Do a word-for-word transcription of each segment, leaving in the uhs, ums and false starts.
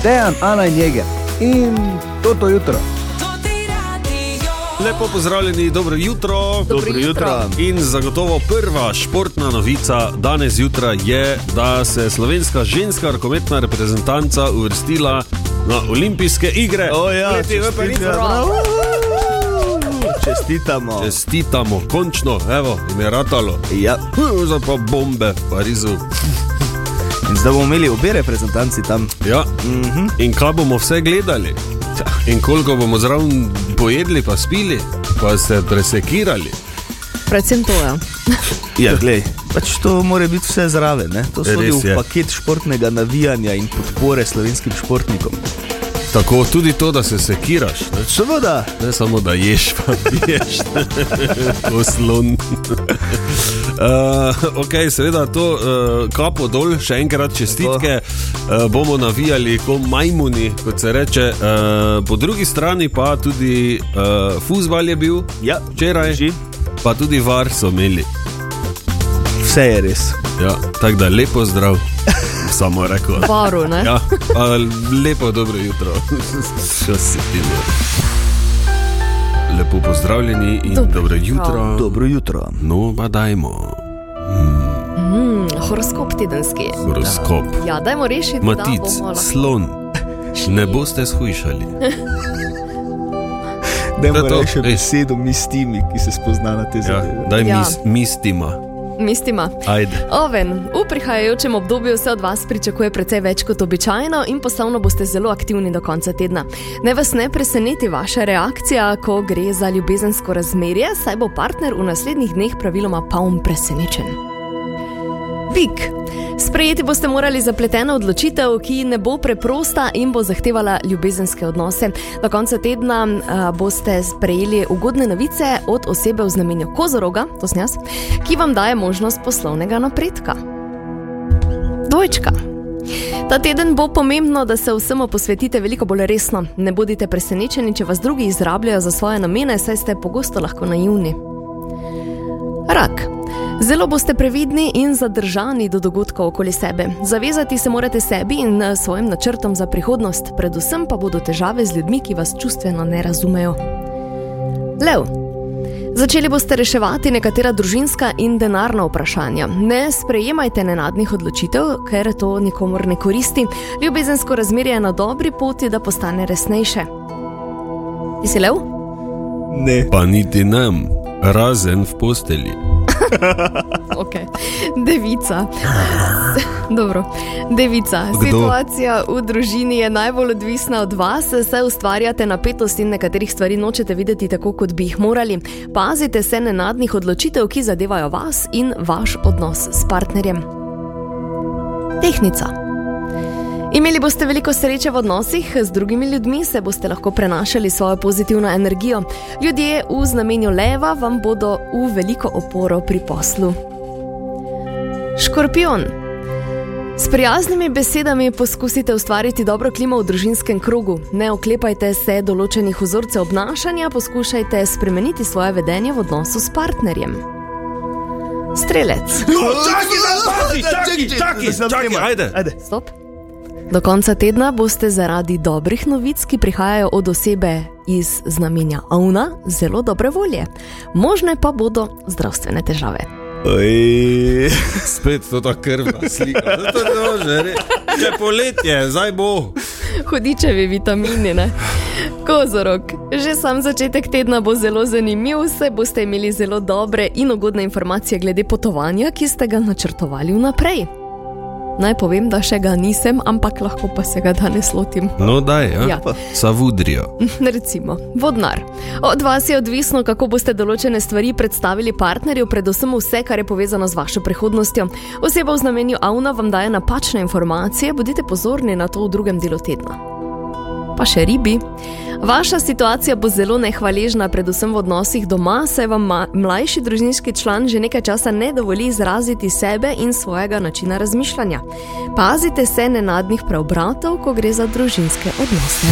Dejan, Ana in Jeger. In toto jutro. Lepo pozdravljeni, dobro jutro. Dobro jutro. In zagotovo prva športna novica danes jutra je, da se slovenska ženska rokometna reprezentanca uvrstila na olimpijske igre. O ja, čestitamo. Čestitamo. Čestitamo, končno, evo, jim je ratalo. Ja. Zdaj pa bombe v Parizu. In zdaj bomo imeli obe reprezentanci tam. Ja, Mhm. in kaj bomo vse gledali? In koliko bomo zraven pojedli pa spili, pa se presekirali. Predvsem to, ja. Ja, glej, pač to mora biti vse zraven, ne? To sodi Res v je. paket športnega navijanja in podpore slovenskim športnikom. Tako, tudi to, da se sekiraš. Ne? Seveda. Ne samo, da ješ, pa piješ. Ko slon. uh, ok, seveda to uh, kapo dol, še enkrat čestitke. Uh, bomo navijali ko majmuni, kot se reče. Uh, po drugi strani pa tudi uh, fuzbal je bil Ja, včeraj, drži. pa tudi var so imeli. Vse je res. Ja, tako da lepo zdrav, samo rekel. Varu, ne? Ja, pa lepo dobro jutro. Še si ti ne. Lepo pozdravljeni in dobro, dobro jutro. Dobro jutro. No, pa dajmo. Mm, horoskop tedenski. Horoskop. Ja, dajmo rešiti, Matic, da bomo lahko... slon. Ne boste shujšali. Dajmo To je to. reči Ej. besedo mistimi, ki se spozna na te Ja, zadeve. daj Ja. mis, mistima. Mistima. Ajde. Oven, v prihajajočem obdobju se od vas pričakuje precej več kot običajno in poslovno boste zelo aktivni do konca tedna. Ne vas ne preseneti vaša reakcija, ko gre za ljubezensko razmerje, saj bo partner v naslednjih dneh praviloma poln presenečen. Bik. Sprejeti boste morali zapleteno odločitev, ki ne bo preprosta in bo zahtevala ljubezenske odnose. Do konca tedna a, boste sprejeli ugodne novice od osebe v znamenju Kozoroga, to sem jaz, ki vam daje možnost poslovnega napredka. Dvojčka. Ta teden bo pomembno, da se vsemu posvetite veliko bolj resno. Ne bodite presenečeni, če vas drugi izrabljajo za svoje namene, saj ste pogosto lahko naivni. Rak. Zelo boste previdni in zadržani do dogodkov okoli sebe. Zavezati se morate sebi in svojim načrtom za prihodnost, predvsem pa bodo težave z ljudmi, ki vas čustveno ne razumejo. Lev. Začeli boste reševati nekatera družinska in denarna vprašanja. Ne sprejemajte nenadnih odločitev, ker to nikomur ne koristi. Ljubezensko razmerje je na dobri poti, da postane resnejše. Ti si lev? Ne. Pa niti nam, razen v posteli. Ok. Devica. Dobro. Devica. Kdo? Situacija v družini je najbolj odvisna od vas, saj ustvarjate napetost in nekaterih stvari nočete videti tako, kot bi jih morali. Pazite se nenadnih odločitev, ki zadevajo vas in vaš odnos s partnerjem. Tehnica. Imeli boste veliko sreče v odnosih, z drugimi ljudmi se boste lahko prenašali svojo pozitivno energijo. Ljudje v znamenju leva vam bodo v veliko oporo pri poslu. Škorpijon. S prijaznimi besedami poskusite ustvariti dobro klimo v družinskem krogu. Ne oklepajte se določenih vzorcev obnašanja, poskušajte spremeniti svoje vedenje v odnosu s partnerjem. Strelec. Čaki, čaki, čaki, ajde. Ajde. Stop. Do konca tedna boste zaradi dobrih novic, ki prihajajo od osebe iz znamenja Ovna, zelo dobre volje. Možne pa bodo zdravstvene težave. Oj. Spet to ta krvna slika. To je to, že re. Že poletje, zdaj bo. Hudičevi vitamini, ne? Kozorog. Že sam začetek tedna bo zelo zanimiv, saj boste imeli zelo dobre in ugodne informacije glede potovanja, ki ste ga načrtovali vnaprej. Naj povem, da še ga nisem, ampak lahko pa se ga danes lotim. No daj, ja. Ja. Savudrijo. Recimo, vodnar. Od vas je odvisno, kako boste določene stvari predstavili partnerju, predvsem vse, kar je povezano z vašo prihodnostjo. Oseba v znamenju Avna vam daje napačne informacije, bodite pozorni na to v drugem delu tedna. Pa še ribi. Vaša situacija bo zelo nehvaležna, predvsem v odnosih doma, saj vam mlajši družinski član že nekaj časa ne dovoli izraziti sebe in svojega načina razmišljanja. Pazite se nenadnih preobratov, ko gre za družinske odnose.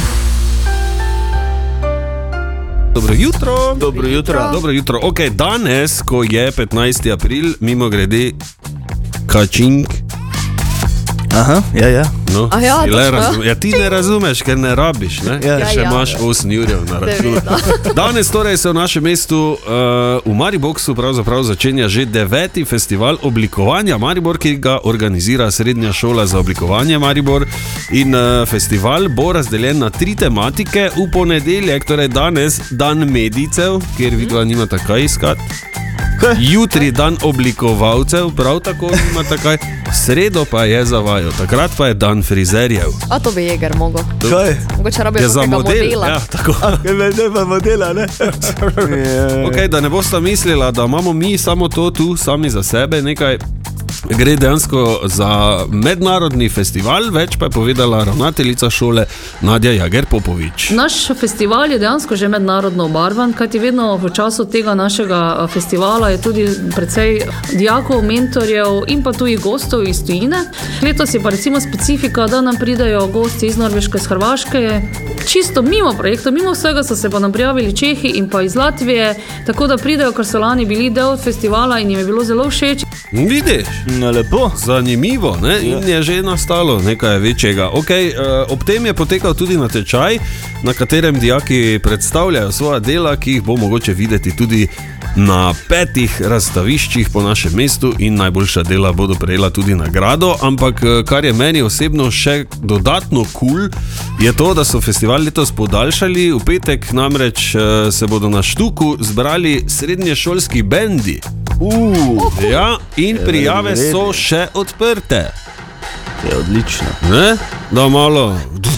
Dobro jutro. Dobro jutro. Dobro jutro. Ok, danes, ko je petnajsti april, mimo grede, kačink. Aha, ja, ja. No, A ja, si le točno. razum- ja, ti ne razumeš, ker ne rabiš, ne? Ja. Ker še Ja, ja. imaš osem jurjev na računu. Seveda. Danes torej se v našem mestu uh, v Mariboku pravzaprav začenja že deveti festival oblikovanja Maribor, ki ga organizira Srednja šola za oblikovanje Maribor. In uh, festival bo razdeljen na tri tematike. V ponedeljek, torej danes, dan medicev, kjer vidva nimata kaj iskati. Jutri dan oblikovalcev, prav tako nimata kaj. V sredo pa je za vaju, takrat pa je dan frizerjev. A to bi Jeger mogel. Kaj? Mogoče rabijo Je za kakega model, modela. ja, tako. Kaj me ne pa modela, ne? Okay, da ne boste mislila, da imamo mi samo to tu, sami za sebe, nekaj. Gre dejansko za mednarodni festival, več pa je povedala ravnateljica šole Nadja Jager-Popovič. Naš festival je dejansko že mednarodno obarvan, kajti vedno v času tega našega festivala je tudi precej dijakov, mentorjev in pa tujih gostov iz tujine. Letos je pa recimo specifika, da nam pridajo gosti iz Norveške, iz Hrvaške. Čisto mimo projekta, mimo vsega so se pa nam prijavili Čehi in pa iz Latvije, tako da pridajo, ker so lani bili del festivala in jim je bilo zelo všeč. Vidiš? No, lepo. Zanimivo, ne? In je že nastalo nekaj večjega. Okay, uh, ob tem je potekal tudi natečaj, na katerem dijaki predstavljajo svoja dela, ki jih bo mogoče videti tudi na petih razstaviščih po našem mestu in najboljša dela bodo prejela tudi nagrado. Ampak kar je meni osebno še dodatno kul, cool, je to, da so festival letos podaljšali. V petek namreč uh, se bodo na Štuku zbrali srednješolski bendi. Uh, Ja, in Je prijave v redu. so še odprte. je odlično. Ne? Da malo.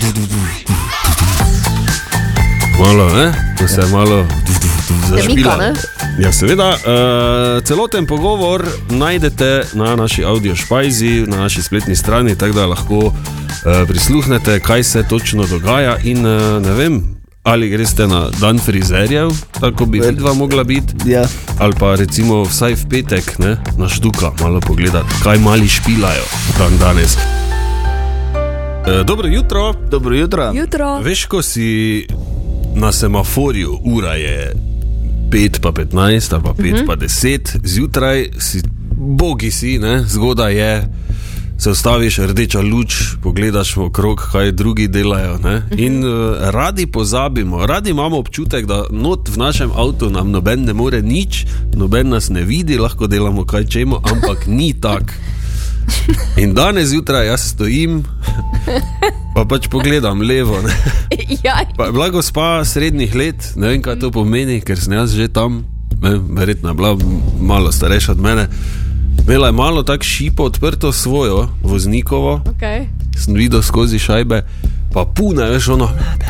Malo, ne? Da se malo zašpila. ne? Ja, seveda. Uh, celoten pogovor najdete na naši audio špajzi, na naši spletni strani, tako da lahko uh, prisluhnete, kaj se točno dogaja. In uh, ne vem, ali greste na dan frizerjev, tako bi vidva mogla biti. Ja. Ali pa recimo vsaj v petek, ne, na Štuka, malo pogledati, kaj mali špilajo dan danes. E, dobro jutro. Dobro jutro. Jutro. Veš, ko si na semaforju, ura je pet pa petnajst ali pa pet pa deset, zjutraj si, bogi si, ne, zgodaj je, se ustaviš, rdeča luč, pogledaš okrog, kaj drugi delajo. Ne? In uh, radi pozabimo, radi imamo občutek, da not v našem avtu nam noben ne more nič, noben nas ne vidi, lahko delamo kaj čemo, ampak ni tak. In danes zjutraj jaz stojim, pa pač pogledam levo. Ne? Jaj. Pa je bila gospa srednjih let, ne vem, kaj to pomeni, ker sem jaz že tam, ne, verjetno je bila malo starejša od mene. Imela je malo tako šipo odprto svojo, voznikovo, Okay. sem videl skozi šajbe, pa pune, veš, ono,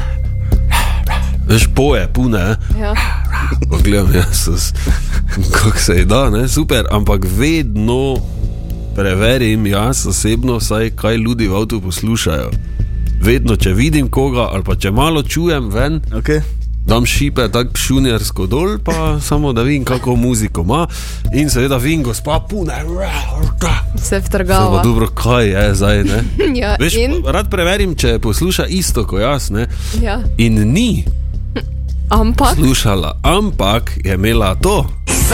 veš, poje, pune, Ja. pa gledam, jaz, kako se je da, ne, super, ampak vedno preverim jaz osebno, vsaj kaj ljudi v avtu poslušajo. Vedno, če vidim koga, ali pa če malo čujem ven, Okay. dam šipe tako pšunjarsko dol, pa samo da vidim, kako muziko ima. In seveda vidim, gospa pune. Se Samo vtrgava. dobro, kaj je zdaj, ne? Ja, Veš, in? rad preverim, če posluša isto kot jaz, ne? Ja. In ni Ampak. slušala, ampak je imela to.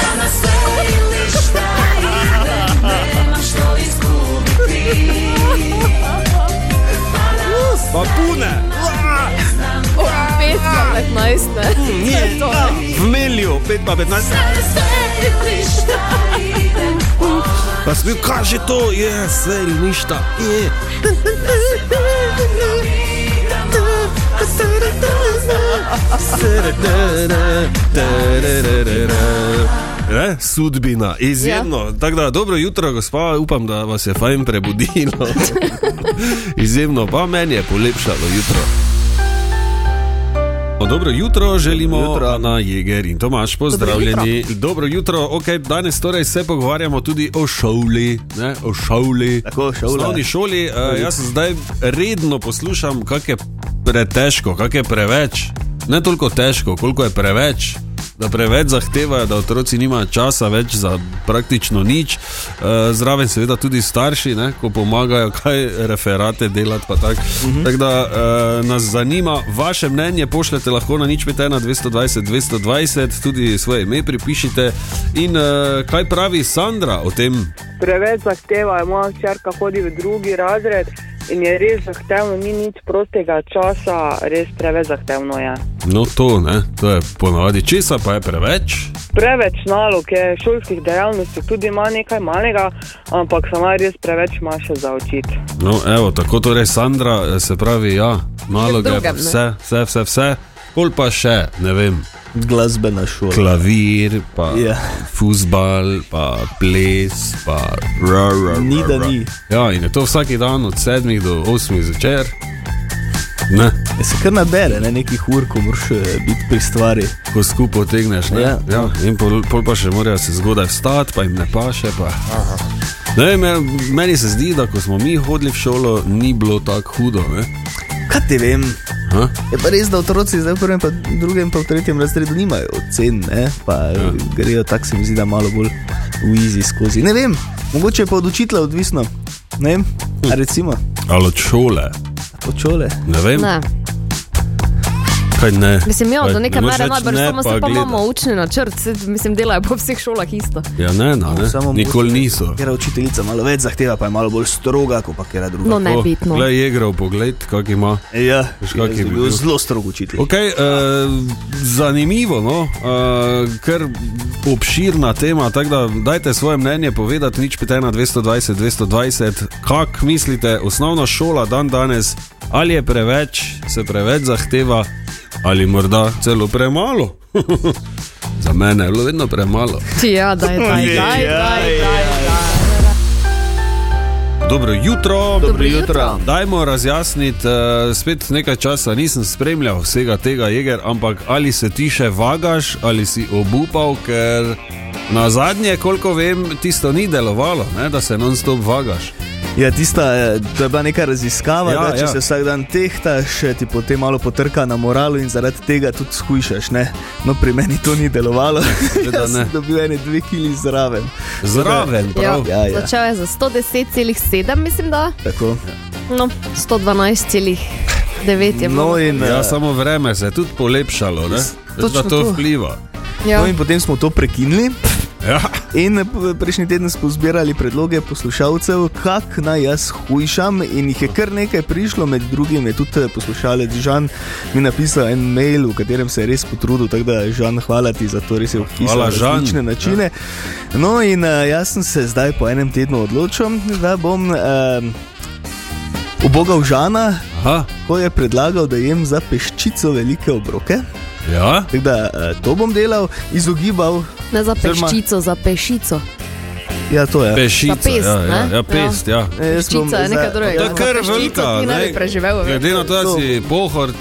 Pa pune, pet pa petnajst, ne? To je to, ne? v melju, pet pa petnajst. Pa sem bil, kaj že to je, sej ništa. Je. Ne? Sudbina, izjemno. Ja. Tako da, dobro jutro, gospa, upam, da vas je fajn prebudilo. Izjemno, pa meni je polepšalo jutro. Dobro jutro, želimo Jutro. Ana Jeger in Tomaž, pozdravljeni. Dobro jutro, okay, danes torej se pogovarjamo tudi o šoli, ne? O šoli, Tako, šola. osnovni šoli. Uh, jaz zdaj redno poslušam, kak je pretežko, kak je preveč. Ne toliko težko, koliko je preveč. Da preveč zahtevajo, da otroci nimajo časa več za praktično nič. E, zraven seveda tudi starši, ne, ko pomagajo kaj referate delati pa tak. Uh-huh. Tako da e, nas zanima vaše mnenje, pošljete lahko na nič pet ena dvesto dvajset dvesto dvajset, tudi svoje ime pripišite. In e, kaj pravi Sandra o tem? Preveč zahtevajo, moja hčerka hodi v drugi razred in je res zahtevno, ni nič prostega časa, res preveč zahtevno je. No to, ne, to je ponavadi. Česa pa je preveč? Preveč nalog je, šolskih dejavnosti tudi ima nekaj malega, ampak sama res preveč ima še za učiti. No evo, tako torej Sandra, se pravi, ja, naloge, drugem, vse, vse, vse, vse, pol pa še, ne vem, Glasbena šola. klavir, pa Ja. fuzbal, pa ples, pa ra, ra, ra, Ni da ra. ni. Ja, in je to vsaki dan od sedmih do osmih zvečer. Ne, Ja, se kar nabere, ne, nekih ur, ko moraš eh, biti pri stvari. ko skupaj potegneš, ne? Ja. Ja, in pol, pol pa še morajo se zgodaj vstati, pa jim ne paše, pa... Ne vem, ja, meni se zdi, da ko smo mi hodili v šolo, ni bilo tako hudo, ne? Kaj te vem? Ha? Je pa res, da otroci zdaj v prvem, pa drugem, pa v tretjem razredu nimajo ocen, ne? Pa ja. grejo tako, se mi zdi, da malo bolj v easy skozi. Ne vem, mogoče je pa od učitelja odvisno. Ne vem, a recimo, Ali od šole, od šole. ne vem, Ne. kaj ne. Mislim, ja, Kaj, do ne neke moreš mere reči najbrž, ne, samo se pa gleda. imamo učni načrt, saj, mislim, delajo po vseh šolah isto. Ja, ne, no, ne, Samo nikoli mogoče, niso. Kera učiteljica malo več zahteva, pa je malo bolj stroga, kot pa kera druga. No, ne bitno. Glej, Jegrov pogled, kak ima. Ja, Veš, kak je je bil? bil zelo strog učitelj. Ok, uh, zanimivo, no, uh, ker obširna tema, tako da dajte svoje mnenje povedati, nič pet ena dvesto dvajset dvesto dvajset, kak mislite, osnovna šola dan danes, ali je preveč, se preveč zahteva, ali morda celo premalo. Za mene je bilo vedno premalo. Ja, daj, daj, daj, daj, daj, daj. Dobro jutro. Dobro jutro. Dajmo razjasniti, uh, spet nekaj časa nisem spremljal vsega tega, Jeger, ampak ali se ti še vagaš, ali si obupal, ker na zadnje, koliko vem, tisto ni delovalo, ne, da se non-stop vagaš. Ja, tista, eh, to je bila neka raziskava, Ja, ja, da če ja. ja. se vsak dan tehtaš, ti potem malo potrka na moralu in zaradi tega tudi shujšaš, ne? No, pri meni to ni delovalo. seveda Jaz sem ne. dobil ene dve kili zraven. Zraven, Ja, prav. Ja, ja. začel je za sto deset celih sedem, mislim, da. Tako. No, sto dvanajst celih devet je bilo. No, in, Ja, eh, samo vreme se je tudi polepšalo, ne? Veš, da Točno to to. vpliva. Ja. no in potem smo to prekinili. Ja. In eh, p- prejšnji teden smo zbirali predloge poslušalcev, kak naj jaz hujšam, in jih je kar nekaj prišlo, med drugim je tudi eh, poslušalec Žan mi napisal en mail, v katerem se je res potrudil, tako da Žan, hvala ti za to, res je opisal Hvala, Žan. različne načine. Ja. No in uh, jaz sem se zdaj po enem tednu odločil, da bom uh, ubogal Žana, Aha, ko je predlagal, da jem za peščico velike obroke. ja. Tako da uh, to bom delal, izogibal. Ne za Oziroma- peščico, za pešico. Ja, to je. Pešica, Za pest, ja, ja, ne? ja, pest, ja. E, jaz bom Peščica je za- nekaj drugega. To je Za kar peščico velika, ti ne bi preživel več. Glede na to, da To- si pohort,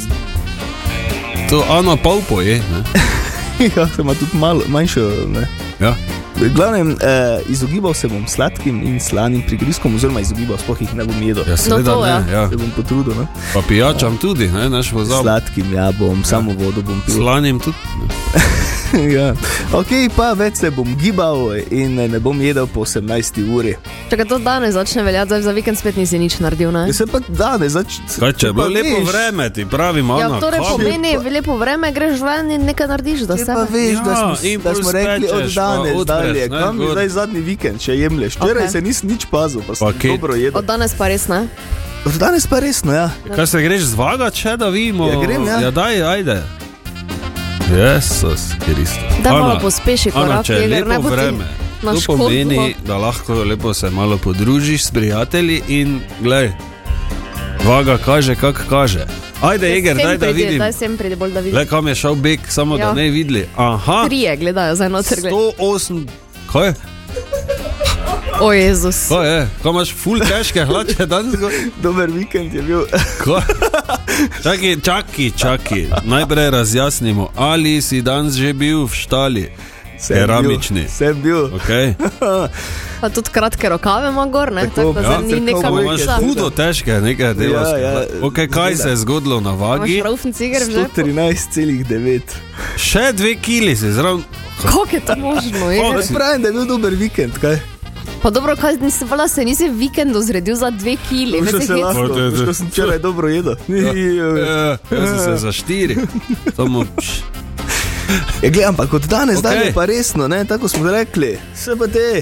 to Ana pol poje, ne? Ja, se ima tudi malo manjšo. Ne. Ja. V glavnem, eh, izogibal se bom sladkim in slanim prigrizkom, oziroma izogibal, sploh jih ne bom jedel. Ja, seveda to, ja. ne, ja. Se bom potrudil. Ne. Pa pijačam tudi, ne, naš pozab. Sladkim, ja, bom samo vodo bom pil. Slanim tudi. Ja. Ok, pa več se bom gibal in ne bom jedel po osemnajsti uri. Če ga to danes začne veljati, zdaj za vikend spet nisi nič naredil, ne? Ja, se pa danes zač... Kaj, če je bilo pa lepo veš, vreme, ti pravim, Ja, Ana, torej kaj? pomeni, lepo vreme, greš ven in nekaj narediš za Če pa sebe. veš, da Ja, smo, in da pol smo rekli od spečeš, pa danes odpreš, dalje, ne, kam je gor. zdaj zadnji vikend, če jemlješ. Včeraj Ok. se nisem nič pazil, pa sem Paket. dobro jedel. Od danes pa res ne. Od danes pa resno, ja. Kaj se greš zvagat še, da vidimo? Ja, grem, ja. Ja, daj, ajde. Jezus Kristus. Da malo Ana, pospeši Ana, korak, če je Jeger, ne lepo bo ti vreme, na to škodo. pomeni, da lahko lepo se malo podružiš s prijatelji in glej, vaga kaže, kak kaže. Ajde, Jeger, daj da vidim. Daj sem pridi bolj, da vidim. Le kam je šel beg, samo Ja. da ne videli. Aha, Trije gledajo za noter. gled- sto osem, kaj je? O Jezus. Kaj je? Kaj imaš ful težke hlače danes? go- Dober vikend je bil. Kaj? Čakaj, čakaj, čakaj. Najprej razjasnimo, ali si danes že bil v štali? Sem Keramični. bil, Sem bil. Okay. Pa tudi kratke rokave ima gor, ne? Tako, Tako da ja, zdaj ni tako neka bo, Imaš moča. hudo težke nekaj delaš. Ja, ja. Okay, kaj se je zgodilo na Imaš vagi? raufen cigar v sto žepu? trinajst celih devet. Še dve kili si zraven. Kako je to možno? Jeger? si- Pravim, da je bil dober vikend, kaj? Pa dobro, kaj nisi, vala, se nisi v vikendu zredil za dve kili. Veš, ne se se hec- lahko, To je- to je- veš, ko sem včeraj dobro jedel. Ja, jaz sem se za štiri. Samo, pš, Ja, gled, ampak od danes Ok. okay. dalje pa resno, ne, tako smo rekli. Se pa te,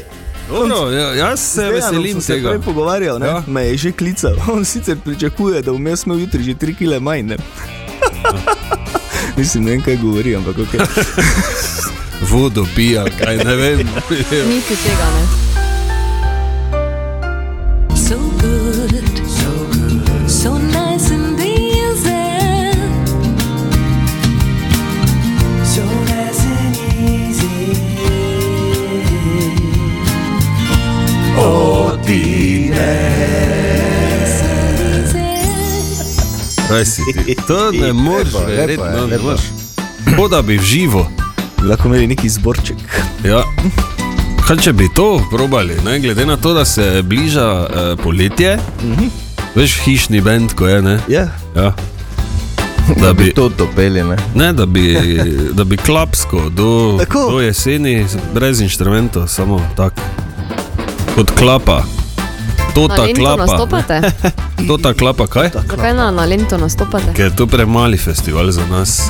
Dobro, ja, jaz se veselim se tega. Prej pogovarjal, ne? Ja. Me je že klical. On sicer pričakuje, da vmes smo jutri že tri kile manj, ne? Mislim, ne vem, kaj govori, ampak ok. Vodo pija, kaj ne vem. Niti tega ne. So good, so good, so nice and easy, so nice and easy. O, Tine. Kaj si ti? To ne moreš Lepo je, verjetno, lepo je, ne lepo. moreš. Bo da bi v živo. Lahko imeli neki zborček. Ja. Kaj če bi to probali, ne? Glede na to, da se bliža eh, poletje, Mhm. veš hišni bend, ko je, ne? Ja. Ja. Da bi to topeli, ne? Ne, da bi, da bi klapsko do, Tako. do jeseni brez inštrumentov, samo tako. Kot klapa. Na Tota Lento klapa. nastopate? Tota klapa, kaj? Zakaj na, na Lento nastopate? Ker je to premali festival za nas.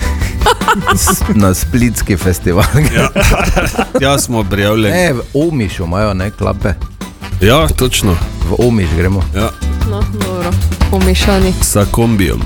Na splitski festival. Ja, ja smo prijavljeni. Ne, v Omišu imajo, ne, klape. Ja, točno. V Omiš gremo. Ja. No, dobro. Pomešani. Sa kombijom.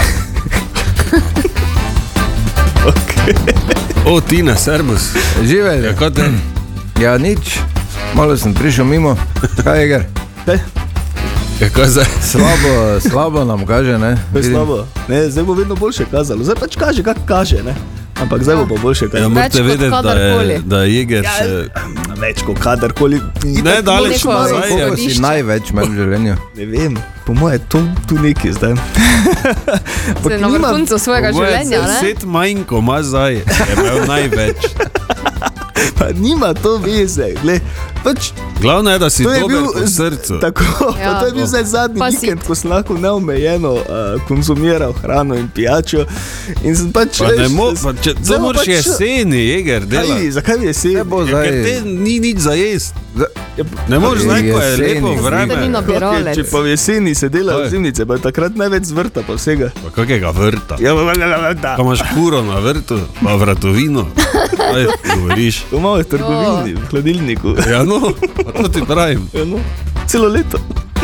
Okay. O, Tina, servus. Živelj. Ja, kaj te? Ja, nič. Malo sem prišel mimo. Kaj je, Eger? Ja, kaj zdaj? Slabo, slabo nam kaže, ne? To je Vidim. slabo. Ne, zdaj bo vedno boljše kazalo. Zdaj pač kaže, kako kaže, ne? Ampak zdaj bo pa boljše Ja, kazalo. morate kot vedeti, da kadarkoli. je, da je Jeger še... Več kot kadarkoli. Ne, daleč neko nazaj. je. Koliko si Izhodišče. največ imel v življenju? Ne vem, po moje je to tu neki zdaj. Ampak Se na nima- vrhuncu svojega Moje življenja, ne? Deset manj, ko ima zdaj, je imel največ. Pa nima to veze, glej, pač Glavno je, da si to je dober bil po srcu. Tako, Ja. pa to je bil zdaj zadnji Pa si- vikend, ko sem lahko neomejeno uh, konzumiral hrano in pijačo. In sem pač Pa ne veš, mo, s- pa če, zdaj to bo moraš pač- jeseni, Jeger, Kaj, delati. zakaj bi jesen? Ne bo Ja, ker te zdaj... ni nič za jest. Za- Ne moreš znati, ko je Jeseni, lepo zdi. Da ni vreme. nabiralec. Če pa v jeseni se dela Kaj? v zimnice, pa je takrat največ zvrta pa vsega. Pa kakega vrta. Ja, pa, pa, pa, pa, Ko imaš kuro na vrtu, pa vratovino. Kaj govoriš? to malo je v trgovini, v hladilniku. Ja, no, pa to ti pravim. Ja, no, celo leto.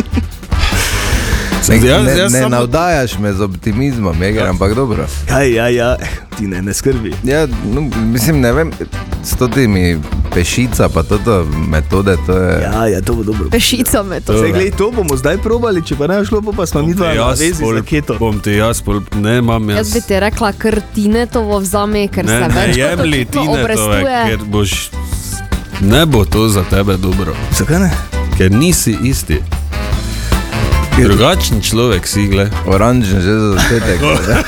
Ne, Jaz- ne, jaz ne samo- navdajaš me z optimizmom, Eger, Ja. ampak dobro. Ja, ja, ja, ti ne, ne skrbi. Ja, no, mislim, ne vem, s totimi pešica pa toto metode, to je... Ja, ja, to bo dobro. Pešica me to. Zdaj, glej, to bomo zdaj probali, če pa ne bo šlo, pa smo mi dva na Jaz vezi pol- za keto. Bom ti jaz, pol, ne imam Jaz jaz. bi ti rekla, ker Tinetovo vzame, ker Ne, se ne več kot jemli očitno Tinetove, obrestuje. ker boš... Ne bo to za tebe dobro, Zakaj ne? ker nisi isti. Drugačen človek si, gle. Oranžen že za začetek.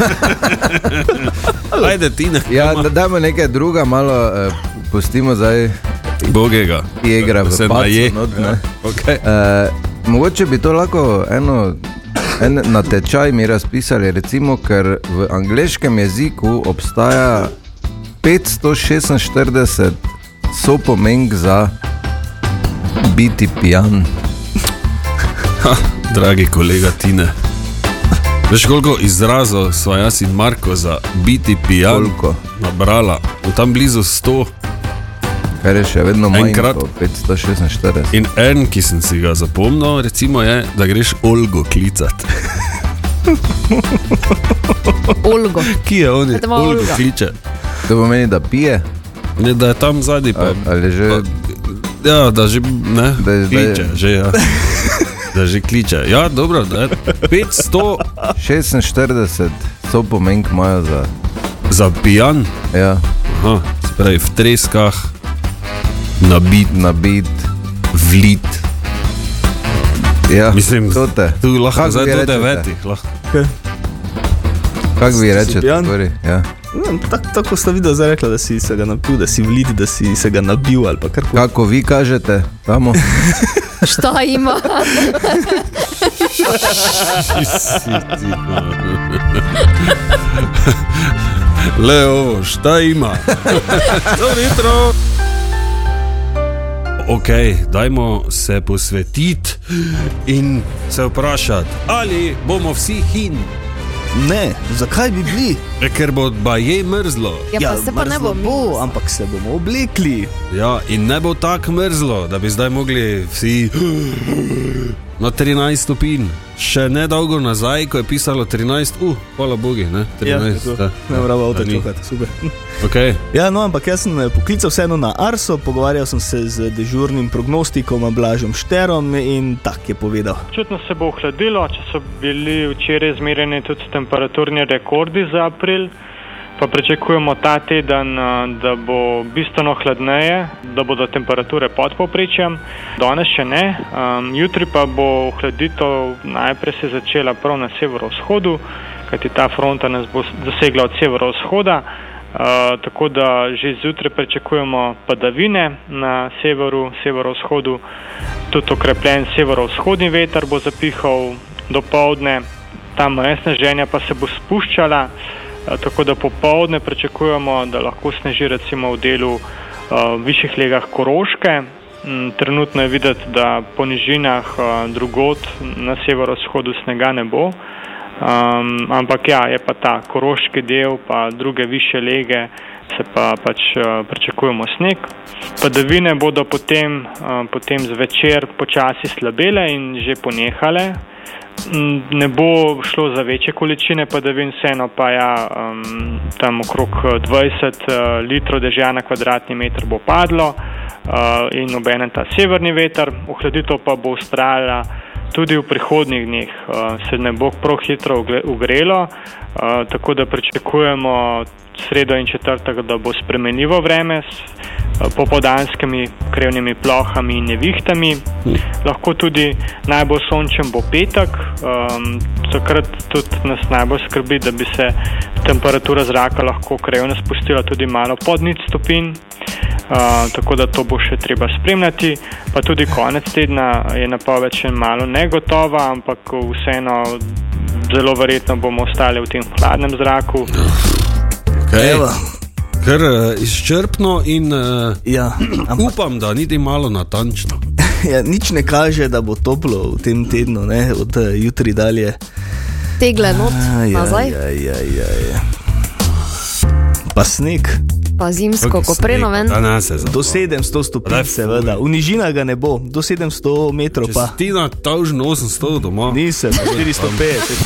Ajde, Tina. Ja, da dajmo nekaj druga, malo eh, pustimo zdaj Bogega. Jegra v Se pacu naje. not, ne. Okay. Eh, mogoče bi to lahko eno, en natečaj mi razpisali, recimo, ker v angleškem jeziku obstaja petsto šestinštirideset sopomenk za biti pijan. Ha, dragi kolega Tine. Veš, koliko izrazov sva jaz in Marko za biti pijan Koliko? nabrala? V tam blizu sto. Kar je še vedno manj Enkrat. kot petsto šestinštirideset. In en, ki sem si ga zapomnil, recimo je, da greš Olgo klicat. Olgo. Ki je on? Kaj te ima Olgo Olga? kliče. To pomeni, da pije, Ne, da je tam zadnji pa... ali, ali že... pa ja, da že, ne, Da je zdaj- kliče, že ja. Da že kliče. Ja, dobro, da je petsto šestinštirideset sopomenk imajo za... za pijan. Ja, Aha, se pravi v treskah, nabit, nabit. vlit. Ja, Mislim, to te. tu lahko Kako zdaj vi do rečete? devetih. Lahko. Kako vi Si rečete? pijan? Gori? Ja. No, tak, tako sta videla zdaj rekla, da si se ga napil, da si vlit, da si se ga nabil ali pa karkoli. Kako vi kažete tamo? Šta ima? Le ovo, šta ima? Dobro jutro. Ok, dajmo se posvetiti in se vprašati, ali bomo vsi hin. Ne, zakaj bi bili? E, ker bo baje mrzlo. Ja, pa se pa ne bo mrzlo bo, ampak se bomo oblekli. Ja, in ne bo tako mrzlo, da bi zdaj mogli vsi na trinajst stopinj. Še nedolgo nazaj, ko je pisalo trinajst, uh, hvala bogi, ne? trinajst, ja, da, ne moramo avto da ni. čakati, super. Okay. Ja, no, ampak jaz sem poklical vseeno na Arso, pogovarjal sem se z dežurnim prognostikom Blažem Šterom in tak je povedal. Čutno se bo ohladilo, če so bili včeraj izmerjeni tudi temperaturni rekordi za april, pa pričakujemo ta teden, da bo bistveno hladneje, da bodo temperature pod povprečjem. Danes še ne, um, jutri pa bo ohladitev najprej se začela prav na severovzhodu, kajti ta fronta nas bo dosegla od severovzhoda, uh, tako da že zjutraj pričakujemo padavine na severu, severovzhodu, tudi okrepljen severovzhodni veter bo zapihal dopoldne, ta meja sneženja pa se bo spuščala. Tako da popoldne pričakujemo, da lahko sneži recimo v delu uh, višjih legah Koroške. Mm, trenutno je videti, da po nižinah uh, drugod na severovzhodu snega ne bo. Um, ampak ja, je pa ta koroški del, pa druge višje lege, se pa pač uh, pričakujemo sneg. Padavine bodo potem, uh, potem zvečer počasi slabele in že ponehale. Ne bo šlo za večje količine padavin, vseeno pa ja, um, tam okrog dvajset uh, litrov dežja na kvadratni meter bo padlo uh, in obenem ta severni veter, ohladitev pa bo vztrajala tudi v prihodnjih dneh, uh, se ne bo prav hitro ugrelo, uh, tako da pričakujemo sredo in četrtek, da bo spremenljivo vreme s popoldanskimi krevnimi plohami in nevihtami. Lahko tudi najbolj sončen bo petek, um, takrat tudi nas najbolj skrbi, da bi se temperatura zraka lahko krevno spustila tudi malo pod nič stopinj, uh, tako da to bo še treba spremljati. Pa tudi konec tedna je napoved še malo negotova, ampak vseeno zelo verjetno bomo ostali v tem hladnem zraku. Okay. Ker uh, izčrpno in uh, ja, ampak, upam, da niti malo natančno. Ja, nič ne kaže, da bo toplo v tem tednu, ne, od uh, jutri dalje. Tegle not nazaj. Ja, ja, ja, ja. Pa sneg. Pa zimsko kopreno ven. Do sedemsto stopinj seveda. V nižinah ga ne bo, do sedemsto metrov pa. Če si ti na tavžno osemsto doma. Nisem, štiristo petdeset.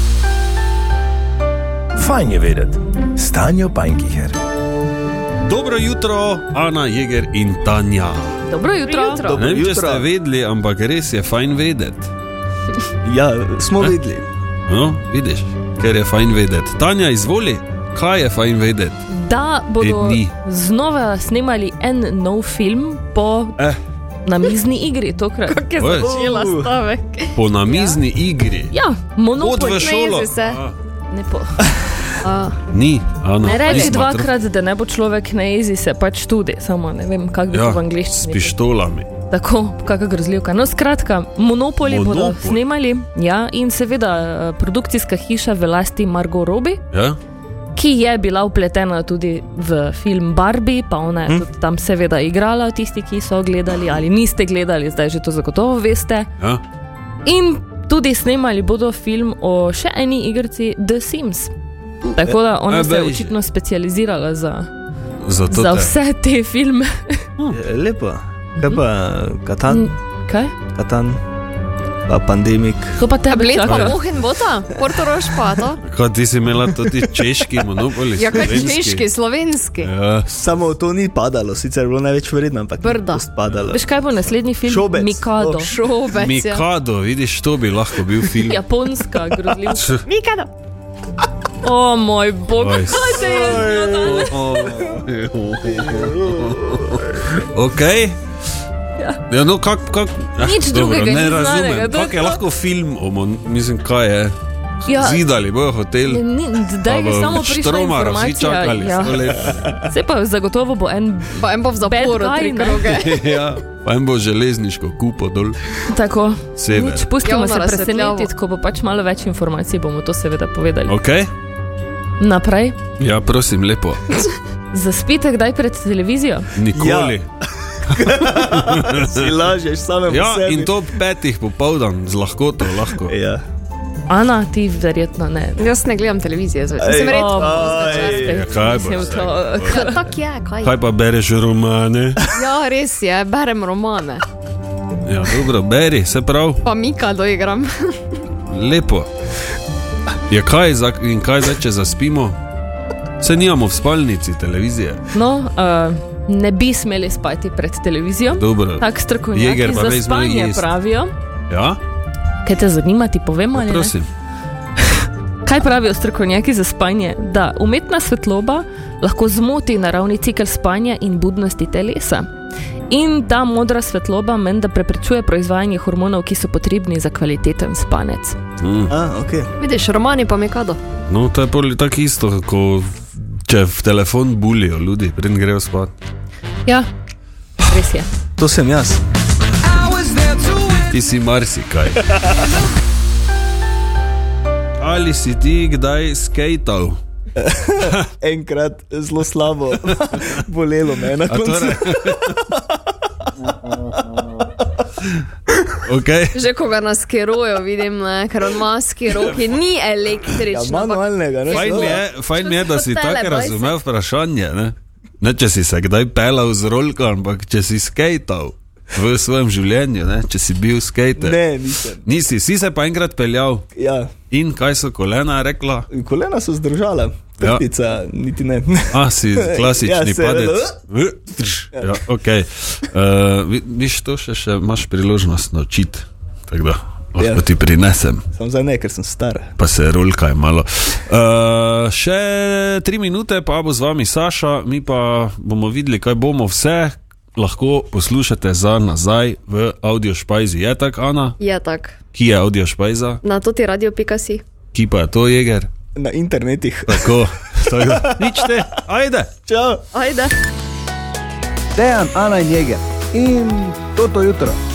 Fajn je vedeti. Stanjo Pajnkiher. Dobro jutro, Ana Jeger in Tanja. Dobro jutro. Dobro ne vem, če jutro. ste vedeli, ampak res je fajn vedeti. Ja, smo ne? vedeli. No, vidiš, ker je fajn vedeti. Tanja, izvoli, kaj je fajn vedeti? Da bodo znova snemali en nov film po eh. namizni igri tokrat. Kako je začela stavek? Po namizni ja. igri? Ja, monopol. Od v šolo. Ne po... Uh, Ni, Ana. Ne reči dvakrat, da ne bo človek na jezi, se pač tudi, samo ne vem, kako bi ja, to v angliščini. S pištolami. Tako, kakva grozljivka. No, skratka, monopoli Monopol. bodo snemali, ja, in seveda produkcijska hiša v lasti Margot Robbie, ja. ki je bila vpletena tudi v film Barbie, pa ona je hm? tudi tam seveda igrala, tisti, ki so gledali ali niste gledali, zdaj že to zagotovo veste. Ja. In tudi snemali bodo film o še eni igrici The Sims. Tako da ona e, se je očitno specializirala za, za, za vse te filme. Hm. Lepo. Kaj pa Katan? Kaj? Katan. Pa Pandemik. To pa tebe čaka. Pa Mohen Bota? Portorož pa to? Kaj ti si imela tudi češki monopoli? Ja, kaj češki, slovenski. Ja. Samo to ni padalo, sicer je bilo največ vredno, ampak Brda. ni padalo. Veš kaj bo naslednji film? Šobec. Mikado. Oh. Šobec, Mikado, ja. Vidiš, to bi lahko bil film. Japonska grozljivka. Mikado. O moj bog, kaj se je zgodilo? Ok. Ja, ja no, kak, kak, eh, Nič drugega ne ni razumem. znanega. Kak je lahko film, o, mislim, kaj je? Ja. Zidali bojo hotel. Daj ga samo prišla informacija. Ja. Se pa zagotovo bo en Pa en bo v zaporu tri kroge. Ja, pa en bo železniško kupo dol. Tako. Sever. Nič, pustimo Javno se presenetiti, ko bo pač malo več informacij, bomo to seveda povedali. Ok. Naprej. Ja, prosim, lepo. Zaspite kdaj pred televizijo? Nikoli. Ja. Si lažeš samemu ja, sebi. In to ob petih popoldan, z lahkoto lahko. Ja. Ana, ti verjetno ne. Jaz ne gledam televizije, zdaj sem Ej, redko. ej, Ja, kaj bo Mislim, zdaj? to- Ja, tak je, kaj? Kaj pa bereš romane? Ja, res je, berem romane. Ja, dobro, beri, se prav, Pa Mika doigram. lepo. Ja, kaj, za, in kaj zdaj, če zaspimo? Se nimamo v spalnici televizije. No, uh, ne bi smeli spati pred televizijo. Dobro. Tak strokovnjaki Jeger pa za veš, malo spanje jesti. pravijo. Ja? Kaj te zanima, ti povem ali ne? Prosim. Kaj pravijo strokovnjaki za spanje? Da umetna svetloba lahko zmoti naravni cikel spanja in budnosti telesa. In ta modra svetloba menda preprečuje proizvajanje hormonov, ki so potrebni za kvaliteten spanec. Mm. A, okay. Vidiš, romani pa Mikado. No, to je pol tako isto, kot če v telefon bulijo ljudi, preden grejo spat. Ja, res je. To sem jaz. Ti si marsikaj. Ali si ti kdaj skejtal? Enkrat zelo slabo bolelo me je na A koncu. torej- Okay. Že ko ga na skeroju vidim, ne, ker on ima skero, ki ni električna. Ja, manualnega, ne? Fajn mi je, fajn mi je, da si Kot tako telebajse. razumel vprašanje. Ne? ne, če si se kdaj pelal z rolko, ampak če si skejtal v svojem življenju, ne? Če si bil skejter. Ne, nisem. Nisi, si se pa enkrat peljal. Ja, In kaj so kolena rekla? kolena so zdržala, Ja. trtica niti ne. A, si klasični Ja, se- padec. Ja, okay. uh, vi, viš, to še, še imaš priložnost naučiti. Tako da, lahko Ja. ti prinesem. Sam zdaj ne, ker sem star. Pa se rolkaj malo. Uh, še tri minute, pa bo z vami Saša, mi pa bomo videli, kaj bomo vse lahko poslušate za nazaj v Audiošpajzi. Je tak, Ana? Je tak. Ki je Audiošpajza? Na toti radio pika si. Ki pa je to, Jeger? Na internetih. Tako, tako da, nič te, ajde. Čau. Ajde. Dejan, Ana in Jeger. In toto jutro.